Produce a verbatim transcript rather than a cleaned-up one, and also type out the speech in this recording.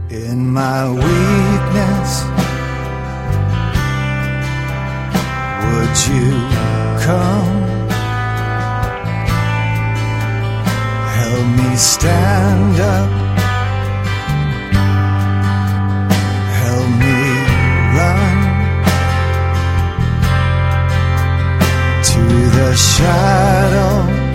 In my weakness, would you come? Help me stand up, help me run to the shadow